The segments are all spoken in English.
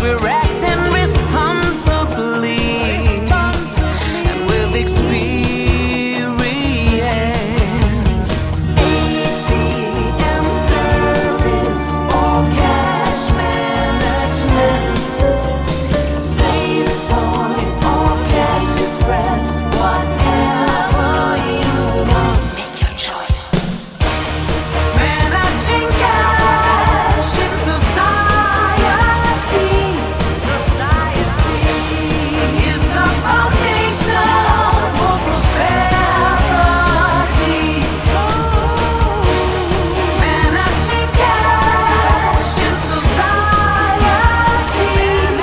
we're acting responsibly and with experience. ATM service or cash management, SafePoint or Cash Express, whatever you want. Make your choice. Managing cash in society is the foundation for prosperity. Managing cash in society.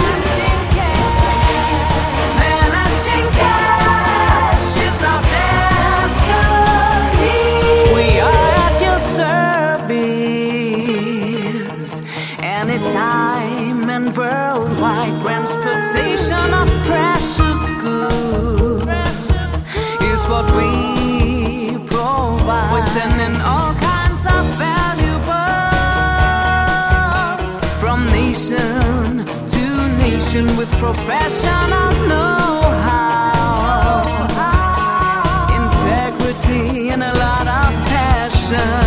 Managing cash is our destiny. We are at your service anytime and worldwide. Transportation of precious goods is what we provide. We're sending all kinds of valuables from nation to nation with professional know-how, integrity, and a lot of passion.